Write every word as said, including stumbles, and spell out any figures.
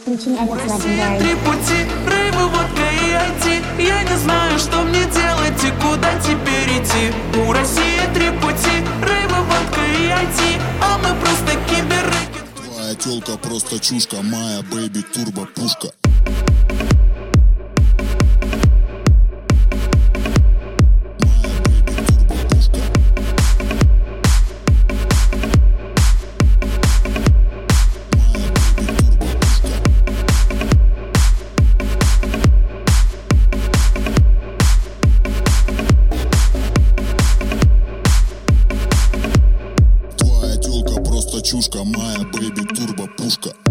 Включи этот Россия, три пути, рейвы, водка и ай ти. Я не знаю, что мне делать и куда теперь идти. У России три пути, рейвы, водка и ай ти. А мы просто киберрэкет. Твоя тёлка просто чушка, моя бэйби турбо пушка. Чушка, моя бэйби турбо пушка.